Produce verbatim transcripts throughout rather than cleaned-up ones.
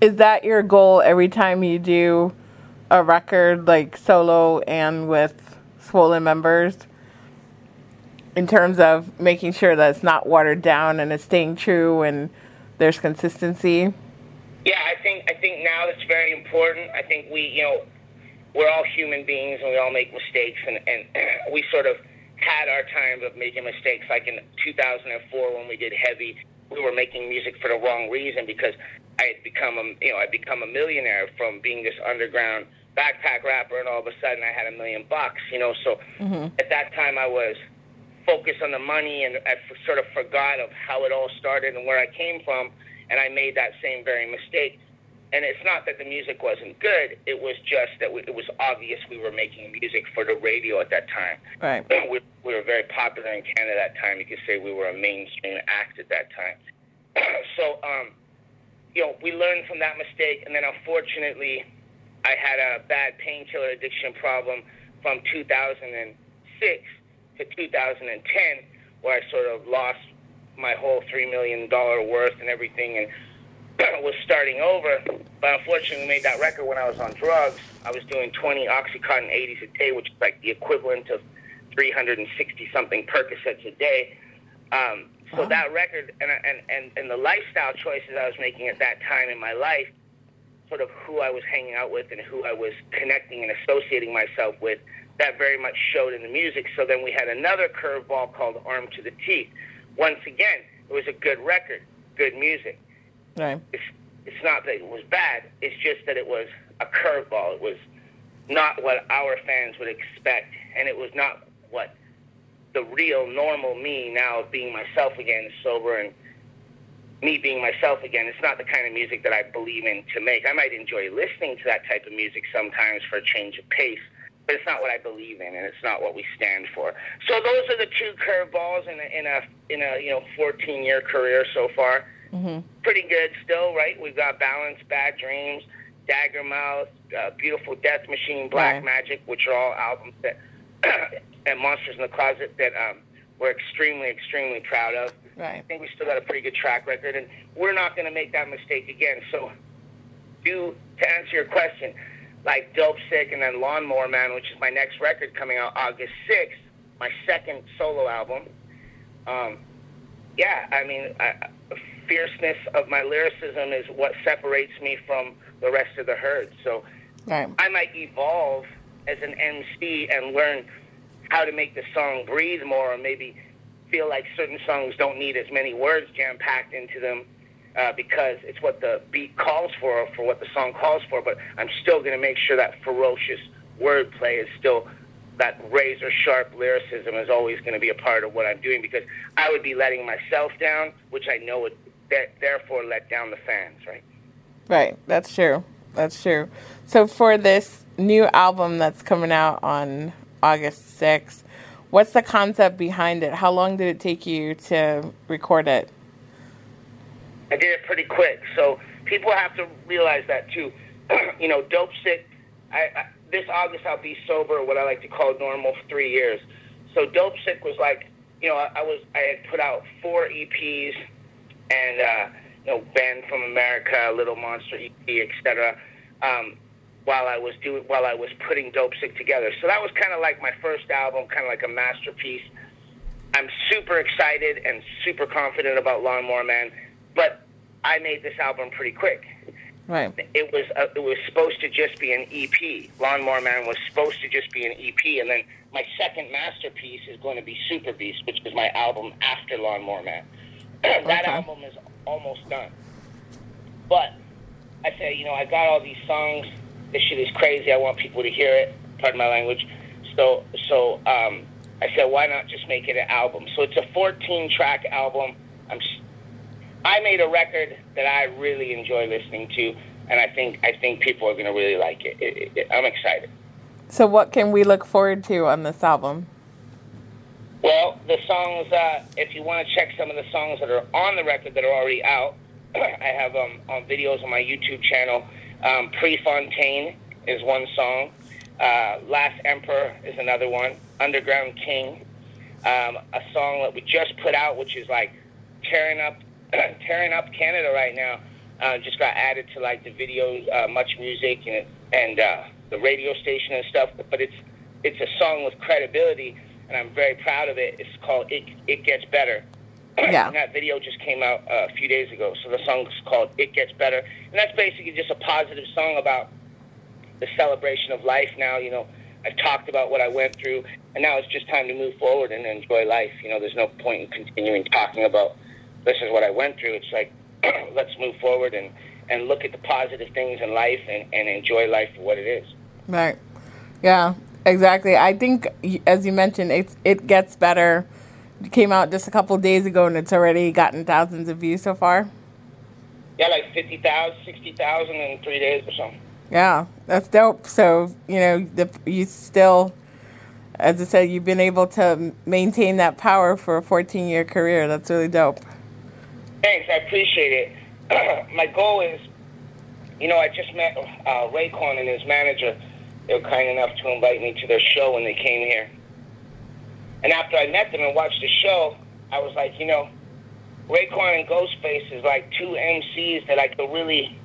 is that your goal every time you do a record, like solo and with Swollen members, in terms of making sure that it's not watered down and it's staying true and there's consistency? Yeah, I think I think now it's very important. I think we, you know, we're all human beings and we all make mistakes, and, and we sort of had our time of making mistakes. Like in two thousand four when we did Heavy, we were making music for the wrong reason because I had become a, you know, I'd become a millionaire from being this underground backpack rapper, and all of a sudden I had a million bucks, you know. So mm-hmm. at that time I was focused on the money, and I f- sort of forgot of how it all started and where I came from, and I made that same very mistake. And it's not that the music wasn't good, it was just that we, it was obvious we were making music for the radio at that time. Right. We, we were very popular in Canada at that time. You could say we were a mainstream act at that time. So, um, you know, we learned from that mistake, and then unfortunately I had a bad painkiller addiction problem from two thousand six to two thousand ten, where I sort of lost my whole three million dollars worth and everything, and was starting over. But unfortunately, we made that record when I was on drugs. I was doing twenty Oxycontin eighties a day, which is like the equivalent of three hundred sixty something Percocets a day. Um, so oh. that record and, and, and, and the lifestyle choices I was making at that time in my life, sort of who I was hanging out with and who I was connecting and associating myself with, that very much showed in the music. So then we had another curveball called Armed to the Teeth. Once again, it was a good record, good music. Right. It's, it's not that it was bad. It's just that it was a curveball. It was not what our fans would expect, and it was not what the real normal me, now being myself again, sober, and me being myself again. It's not the kind of music that I believe in to make. I might enjoy listening to that type of music sometimes for a change of pace, but it's not what I believe in, and it's not what we stand for. So those are the two curveballs in a, in a in a you know fourteen year career so far. Mm-hmm. Pretty good still, right? We've got Balance, Bad Dreams, Dagger Mouth, uh, Beautiful Death Machine, Black right. Magic, which are all albums that and Monsters in the Closet that um, we're extremely, extremely proud of. Right. I think we still got a pretty good track record, and we're not going to make that mistake again. So, do to answer your question, like Dope Sick and then Lawnmower Man, which is my next record coming out August sixth, my second solo album. Um, yeah, I mean, I, fierceness of my lyricism is what separates me from the rest of the herd. So right. I might evolve as an M C and learn how to make the song breathe more, or maybe feel like certain songs don't need as many words jam-packed into them uh, because it's what the beat calls for, or for what the song calls for, but I'm still going to make sure that ferocious wordplay is still, that razor-sharp lyricism is always going to be a part of what I'm doing, because I would be letting myself down, which I know would th- therefore let down the fans, right? Right, that's true. That's true. So for this new album that's coming out on August sixth, what's the concept behind it? How long did it take you to record it? I did it pretty quick. So people have to realize that too. You know, Dope Sick, I, I, this August I'll be sober, what I like to call normal, for three years. So Dope Sick was like, you know, I, I was I had put out four E Ps and, uh, you know, Band from America, Little Monster E P, et cetera, um, while I was doing, while I was putting Dope Sick together. So that was kind of like my first album, kind of like a masterpiece. I'm super excited and super confident about Lawnmower Man, but I made this album pretty quick. Right. It was uh, it was supposed to just be an E P. Lawnmower Man was supposed to just be an E P, and then my second masterpiece is going to be Super Beast, which is my album after Lawnmower Man. That okay. album is almost done. But I say, you know, I got all these songs. This shit is crazy. I want people to hear it. Pardon my language. So, so um, I said, why not just make it an album? So it's a fourteen track album. I'm. I made a record that I really enjoy listening to, and I think I think people are going to really like it. It, it, it. I'm excited. So what can we look forward to on this album? Well, the songs, uh, if you want to check some of the songs that are on the record that are already out, I have um, on videos on my YouTube channel. Um, Prefontaine is one song. Uh, Last Emperor is another one. Underground King. Um, a song that we just put out, which is like tearing up tearing up Canada right now, Uh, just got added to like the video, uh, Much Music, and and uh, the radio station and stuff. But it's it's a song with credibility, and I'm very proud of it. It's called "It It Gets Better." Yeah. And that video just came out uh, a few days ago. So the song's called "It Gets Better," and that's basically just a positive song about the celebration of life. Now, you know, I've talked about what I went through, and now it's just time to move forward and enjoy life. You know, there's no point in continuing talking about this is what I went through. It's like, let's move forward and, and look at the positive things in life and, and enjoy life for what it is. Right. Yeah, exactly. I think, as you mentioned, it's, it gets better. It came out just a couple of days ago, and it's already gotten thousands of views so far. Yeah, like fifty thousand, sixty thousand in three days or something. Yeah, that's dope. So, you know, the, you still, as I said, you've been able to maintain that power for a fourteen-year career. That's really dope. Thanks, I appreciate it. My goal is, you know, I just met uh, Raycon and his manager. They were kind enough to invite me to their show when they came here. And after I met them and watched the show, I was like, you know, Raycon and Ghostface is like two M Cs that I could really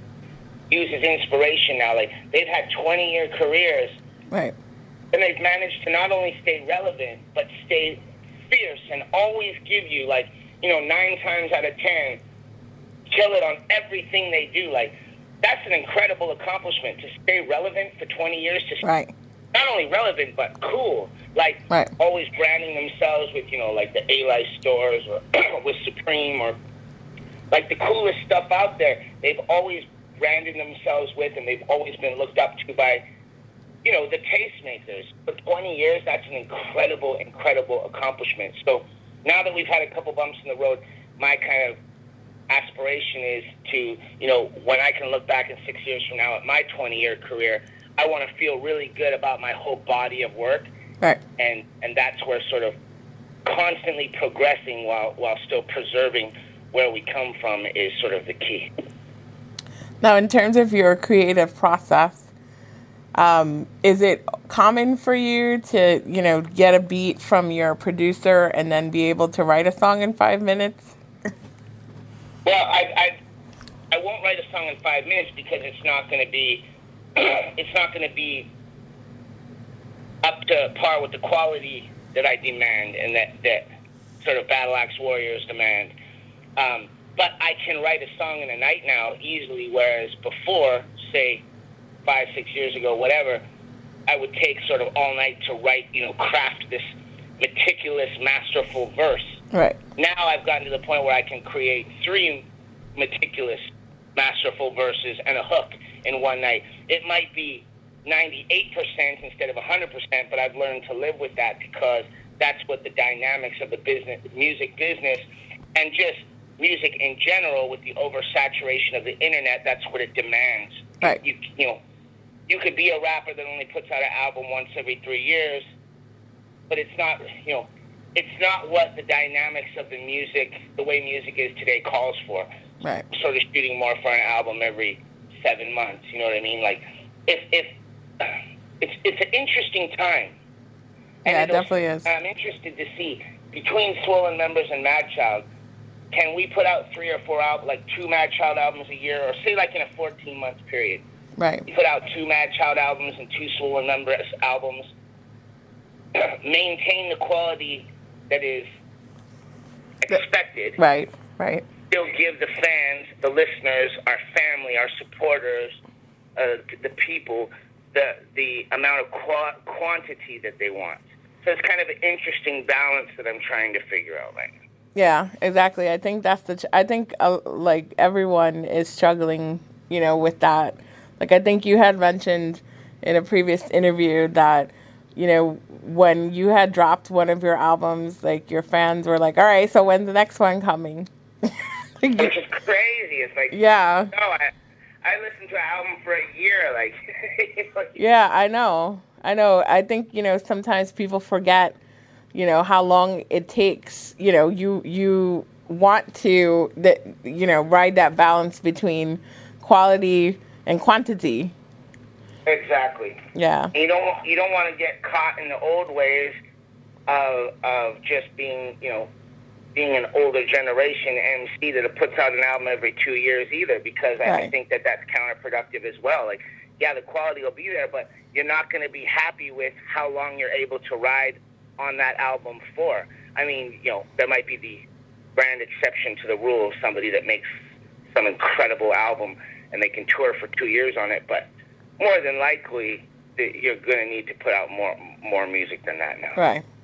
use as inspiration now. Like, they've had twenty-year careers. Right. And they've managed to not only stay relevant, but stay fierce and always give you, like, you know, nine times out of ten, kill it on everything they do. Like, that's an incredible accomplishment, to stay relevant for twenty years, to right. not only relevant, but cool. Like, right. always branding themselves with, you know, like the A-Life stores or with Supreme or, like, the coolest stuff out there. They've always branded themselves with, and they've always been looked up to by, you know, the tastemakers. For twenty years, that's an incredible, incredible accomplishment. So now that we've had a couple bumps in the road, my kind of aspiration is to, you know, when I can look back in six years from now at my twenty-year career, I want to feel really good about my whole body of work. Right. And and that's where sort of constantly progressing while while still preserving where we come from is sort of the key. Now, in terms of your creative process, um, is it common for you to, you know, get a beat from your producer and then be able to write a song in five minutes? Well, I I, I won't write a song in five minutes because it's not going to be it's not going to be up to par with the quality that I demand and that, that sort of Battle Axe Warriors demand. Um, but I can write a song in a night now easily, whereas before, say, five, six years ago, whatever, I would take sort of all night to write, you know, craft this meticulous, masterful verse. Right. Now I've gotten to the point where I can create three meticulous, masterful verses and a hook in one night. It might be ninety-eight percent instead of one hundred percent, but I've learned to live with that because that's what the dynamics of the business, music business, and just music in general with the oversaturation of the internet, that's what it demands. Right. You, you know, you could be a rapper that only puts out an album once every three years, but it's not, you know, it's not what the dynamics of the music, the way music is today, calls for. Right. I'm sort of shooting more for an album every seven months, you know what I mean? Like, if, if, it's it's an interesting time. And yeah, it definitely is. I'm interested to see, between Swollen Members and Madchild, can we put out three or four albums, like two Madchild albums a year, or say like in a fourteen-month period? Right. We put out two Madchild albums and two Swollen Members albums. Maintain the quality that is expected. Right, right. Still give the fans, the listeners, our family, our supporters, uh, the people, the the amount of qu- quantity that they want. So it's kind of an interesting balance that I'm trying to figure out right now. Yeah, exactly. I think that's the. Ch- I think uh, like everyone is struggling, you know, with that. Like I think you had mentioned in a previous interview that, you know, when you had dropped one of your albums, like your fans were like, "All right, so when's the next one coming?" Which is crazy. It's like, yeah. No, I I listened to an album for a year. Like, yeah, I know. I know. I think, you know, sometimes people forget, you know, how long it takes. You know, you you want to, that you know, ride that balance between quality and quantity. Exactly. Yeah. You don't you don't want to get caught in the old ways of of just being, you know, being an older generation M C that puts out an album every two years either, because I, Right. I think that that's counterproductive as well. Like, yeah, the quality will be there, but you're not going to be happy with how long you're able to ride on that album for. I mean, you know, there might be the grand exception to the rule of somebody that makes some incredible album and they can tour for two years on it, but more than likely, you're going to need to put out more more music than that now. Right.